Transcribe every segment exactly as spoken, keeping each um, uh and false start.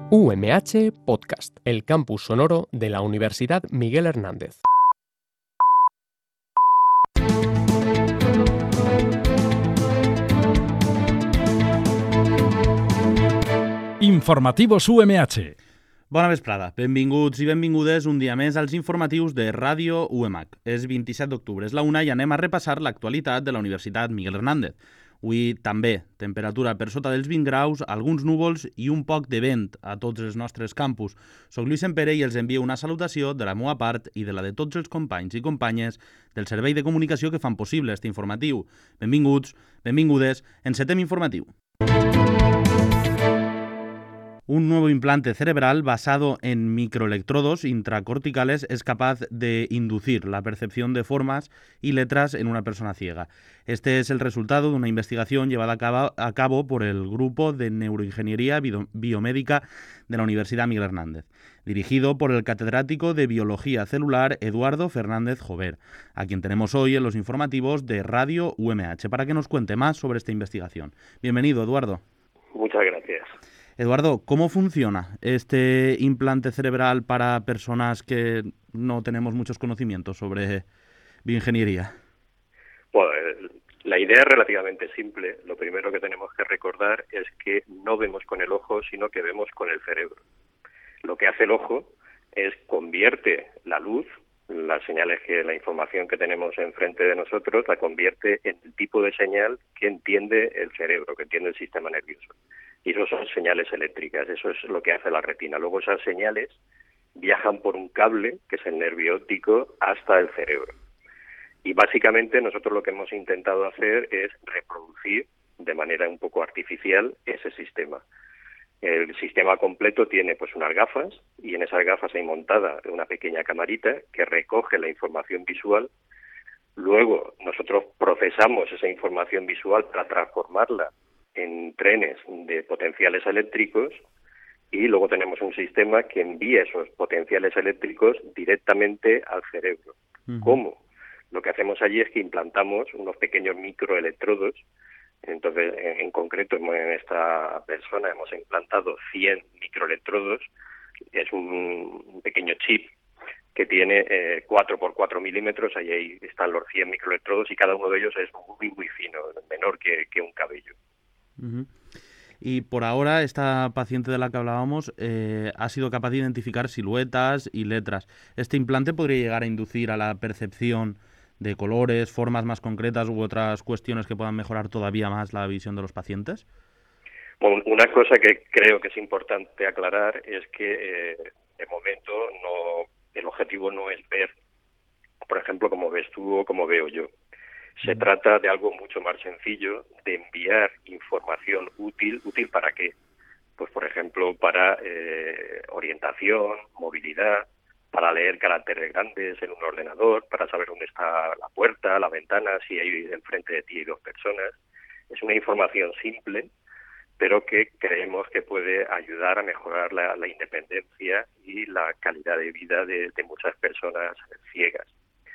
U M H Podcast, el campus sonoro de la Universidad Miguel Hernández. Informativos U M H. Bona vesprada, benvinguts i benvingudes un dia més als informatius de Ràdio U M H. És vint-i-set d'octubre, és la una i anem a repassar l'actualitat de la Universitat Miguel Hernández. Avui també, temperatura per sota dels vint graus, alguns núvols i un poc de vent a tots els nostres campus. Soc Lluís Sempere i els envio una salutació de la meva part i de la de tots els companys i companyes del servei de comunicació que fan possible este informatiu. Benvinguts, benvingudes, encetem informatiu. Un nuevo implante cerebral basado en microelectrodos intracorticales es capaz de inducir la percepción de formas y letras en una persona ciega. Este es el resultado de una investigación llevada a cabo, a cabo por el Grupo de Neuroingeniería Biomédica de la Universidad Miguel Hernández, dirigido por el catedrático de Biología Celular Eduardo Fernández Jover, a quien tenemos hoy en los informativos de Radio U M H, para que nos cuente más sobre esta investigación. Bienvenido, Eduardo. Muchas gracias. Eduardo, ¿cómo funciona este implante cerebral para personas que no tenemos muchos conocimientos sobre bioingeniería? Bueno, la idea es relativamente simple. Lo primero que tenemos que recordar es que no vemos con el ojo, sino que vemos con el cerebro. Lo que hace el ojo es convierte la luz, las señales, que la información que tenemos enfrente de nosotros, la convierte en el tipo de señal que entiende el cerebro, que entiende el sistema nervioso. Y eso son señales eléctricas, eso es lo que hace la retina. Luego esas señales viajan por un cable, que es el nervio óptico, hasta el cerebro. Y básicamente nosotros lo que hemos intentado hacer es reproducir de manera un poco artificial ese sistema. El sistema completo tiene pues unas gafas, y en esas gafas hay montada una pequeña camarita que recoge la información visual. Luego nosotros procesamos esa información visual para transformarla en trenes de potenciales eléctricos, y luego tenemos un sistema que envía esos potenciales eléctricos directamente al cerebro. Uh-huh. ¿Cómo? Lo que hacemos allí es que implantamos unos pequeños microelectrodos. Entonces, en, en concreto, en esta persona hemos implantado cien microelectrodos. Es un, un pequeño chip que tiene eh, cuatro por cuatro milímetros, ahí, ahí están los cien microelectrodos, y cada uno de ellos es muy, muy fino, menor que, que un cabello. Uh-huh. Y por ahora esta paciente de la que hablábamos eh, ha sido capaz de identificar siluetas y letras. ¿Este implante podría llegar a inducir a la percepción de colores, formas más concretas u otras cuestiones que puedan mejorar todavía más la visión de los pacientes? Bueno, una cosa que creo que es importante aclarar es que eh, de momento no, el objetivo no es ver, por ejemplo, como ves tú o como veo yo. Se trata de algo mucho más sencillo, de enviar información útil. ¿Útil para qué? Pues, por ejemplo, para eh, orientación, movilidad, para leer caracteres grandes en un ordenador, para saber dónde está la puerta, la ventana, si hay enfrente de ti dos personas. Es una información simple, pero que creemos que puede ayudar a mejorar la, la independencia y la calidad de vida de, de muchas personas ciegas.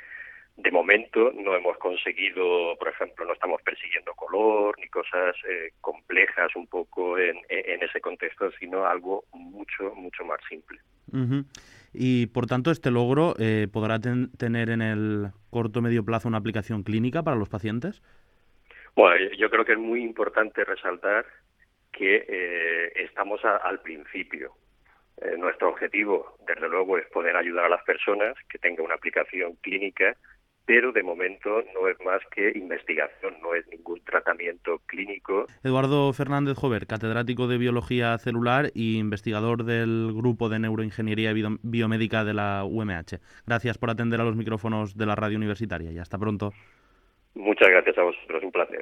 De momento no hemos conseguido, por ejemplo, no estamos persiguiendo color ni cosas eh, complejas un poco en, en ese contexto, sino algo mucho, mucho más simple. Uh-huh. Y, por tanto, este logro eh, podrá ten- tener en el corto o medio plazo una aplicación clínica para los pacientes. Bueno, yo creo que es muy importante resaltar que eh, estamos a, al principio. Eh, nuestro objetivo, desde luego, es poder ayudar a las personas, que tenga una aplicación clínica, pero de momento no es más que investigación, no es ningún tratamiento clínico. Eduardo Fernández Jover, catedrático de Biología Celular y investigador del Grupo de Neuroingeniería Biomédica de la U M H. Gracias por atender a los micrófonos de la radio universitaria y hasta pronto. Muchas gracias a vosotros, un placer.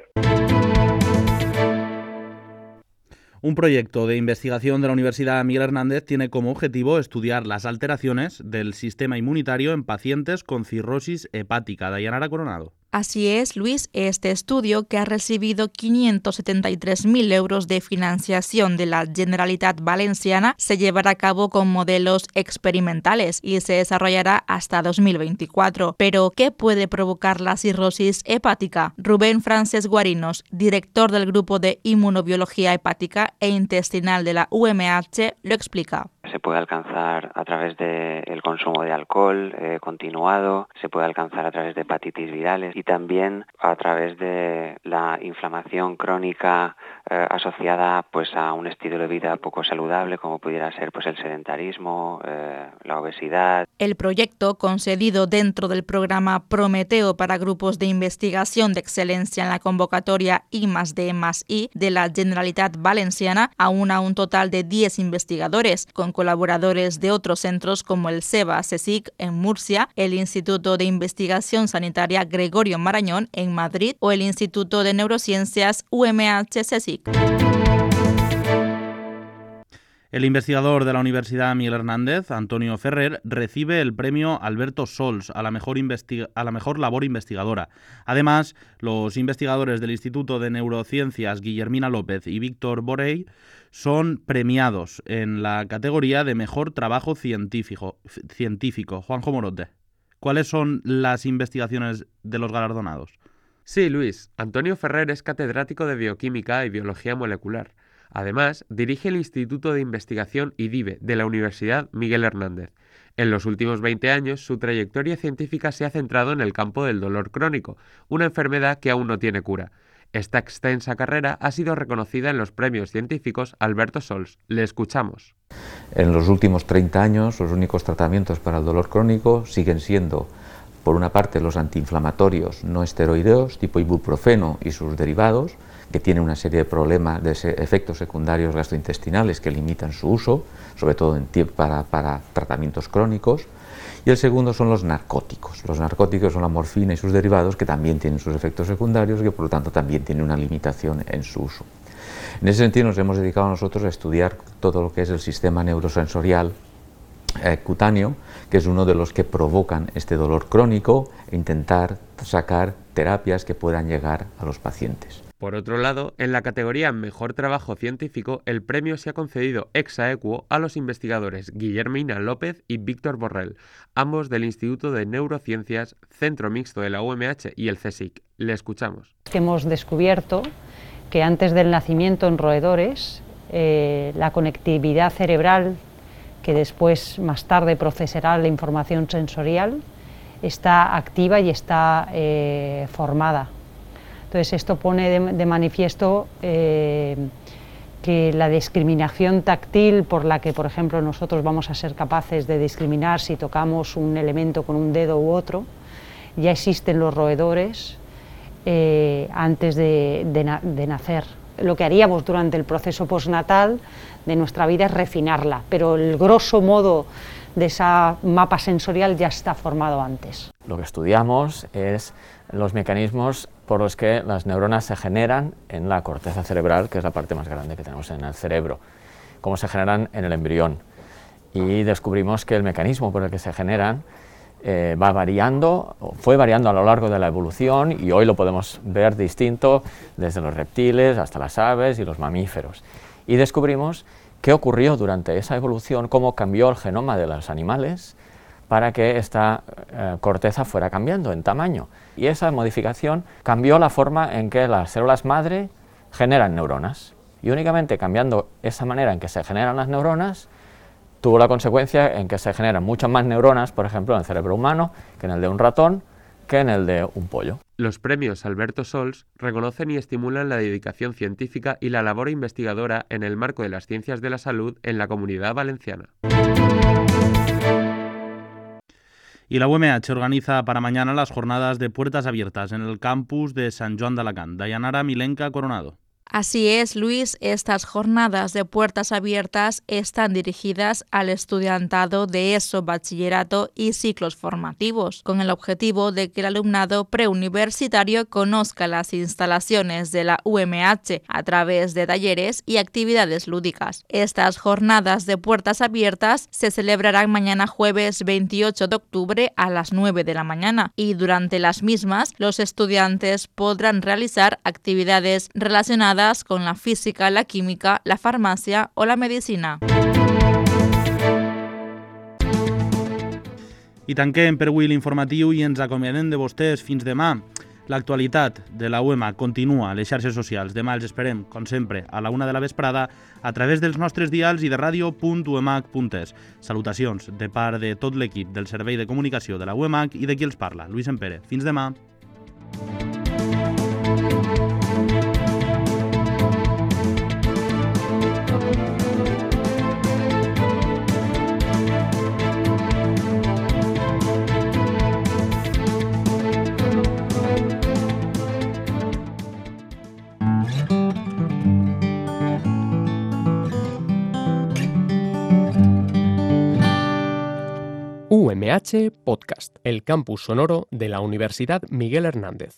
Un proyecto de investigación de la Universidad Miguel Hernández tiene como objetivo estudiar las alteraciones del sistema inmunitario en pacientes con cirrosis hepática. Dayanara Coronado. Así es, Luis, este estudio, que ha recibido quinientos setenta y tres mil euros de financiación de la Generalitat Valenciana, se llevará a cabo con modelos experimentales y se desarrollará hasta dos mil veinticuatro. Pero, ¿qué puede provocar la cirrosis hepática? Rubén Francesc Guarinos, director del Grupo de Inmunobiología Hepática e Intestinal de la U M H, lo explica. Se puede alcanzar a través del consumo de alcohol eh, continuado, se puede alcanzar a través de hepatitis virales y también a través de la inflamación crónica eh, asociada pues a un estilo de vida poco saludable, como pudiera ser pues el sedentarismo, eh, la obesidad. El proyecto, concedido dentro del programa Prometeo para grupos de investigación de excelencia en la convocatoria I más D más I de la Generalitat Valenciana, aúna un total de diez investigadores, con colaboradores de otros centros como el SEBA CSIC en Murcia, el Instituto de Investigación Sanitaria Gregorio Marañón en Madrid o el Instituto de Neurociencias U M H CSIC. El investigador de la Universidad Miguel Hernández, Antonio Ferrer, recibe el premio Alberto Sols a la mejor, investiga- a la mejor labor investigadora. Además, los investigadores del Instituto de Neurociencias Guillermina López y Víctor Borrell son premiados en la categoría de mejor trabajo científico. científico. Juanjo Morote, ¿cuáles son las investigaciones de los galardonados? Sí, Luis. Antonio Ferrer es catedrático de Bioquímica y Biología Molecular. Además, dirige el Instituto de Investigación I D I B E de la Universidad Miguel Hernández. En los últimos veinte años, su trayectoria científica se ha centrado en el campo del dolor crónico, una enfermedad que aún no tiene cura. Esta extensa carrera ha sido reconocida en los premios científicos Alberto Sols. Le escuchamos. En los últimos treinta años, los únicos tratamientos para el dolor crónico siguen siendo, por una parte, los antiinflamatorios no esteroideos, tipo ibuprofeno y sus derivados, que tienen una serie de problemas, de efectos secundarios gastrointestinales que limitan su uso, sobre todo en para, para tratamientos crónicos. Y el segundo son los narcóticos. Los narcóticos son la morfina y sus derivados, que también tienen sus efectos secundarios y que por lo tanto también tienen una limitación en su uso. En ese sentido nos hemos dedicado nosotros a estudiar todo lo que es el sistema neurosensorial eh, cutáneo, que es uno de los que provocan este dolor crónico, e intentar sacar terapias que puedan llegar a los pacientes. Por otro lado, en la categoría Mejor Trabajo Científico, el premio se ha concedido ex aequo a los investigadores Guillermina López y Víctor Borrell, ambos del Instituto de Neurociencias, Centro Mixto de la U M H y el CSIC. Le escuchamos. Hemos descubierto que antes del nacimiento en roedores, eh, la conectividad cerebral, que después, más tarde, procesará la información sensorial, está activa y está eh, formada. Entonces esto pone de, de manifiesto eh, que la discriminación táctil por la que, por ejemplo, nosotros vamos a ser capaces de discriminar si tocamos un elemento con un dedo u otro, ya existen los roedores eh, antes de, de, na de nacer. Lo que haríamos durante el proceso postnatal de nuestra vida es refinarla, pero el grosso modo de esa mapa sensorial ya está formado antes. Lo que estudiamos es los mecanismos por los que las neuronas se generan en la corteza cerebral, que es la parte más grande que tenemos en el cerebro, cómo se generan en el embrión. Y descubrimos que el mecanismo por el que se generan eh, va variando, fue variando a lo largo de la evolución, y hoy lo podemos ver distinto desde los reptiles hasta las aves y los mamíferos. Y descubrimos qué ocurrió durante esa evolución, cómo cambió el genoma de los animales para que esta eh, corteza fuera cambiando en tamaño. Y esa modificación cambió la forma en que las células madre generan neuronas. Y únicamente cambiando esa manera en que se generan las neuronas, tuvo la consecuencia en que se generan muchas más neuronas, por ejemplo, en el cerebro humano, que en el de un ratón, que en el de un pollo. Los premios Alberto Sols reconocen y estimulan la dedicación científica y la labor investigadora en el marco de las ciencias de la salud en la Comunidad Valenciana. Y la U M H organiza para mañana las jornadas de puertas abiertas en el campus de Sant Joan d'Alacant. Dayanara Milenca Coronado. Así es, Luis, estas jornadas de puertas abiertas están dirigidas al estudiantado de ESO, bachillerato y ciclos formativos, con el objetivo de que el alumnado preuniversitario conozca las instalaciones de la U M H a través de talleres y actividades lúdicas. Estas jornadas de puertas abiertas se celebrarán mañana jueves veintiocho de octubre a las nueve de la mañana y durante las mismas los estudiantes podrán realizar actividades relacionadas con la física, la química, la farmacia o la medicina. I tanquem per avui l'informatiu i ens acomiadem de vostès fins demà. L'actualitat de la U E M A continua a les xarxes socials. Demà els esperem, com sempre, a la una de la vesprada a través dels nostres dials i de ràdio punt u emac punt es. Salutacions de part de tot l'equip del Servei de Comunicació de la U E M A i de qui els parla, Lluís Empere. Fins demà. U M H Podcast, el campus sonoro de la Universidad Miguel Hernández.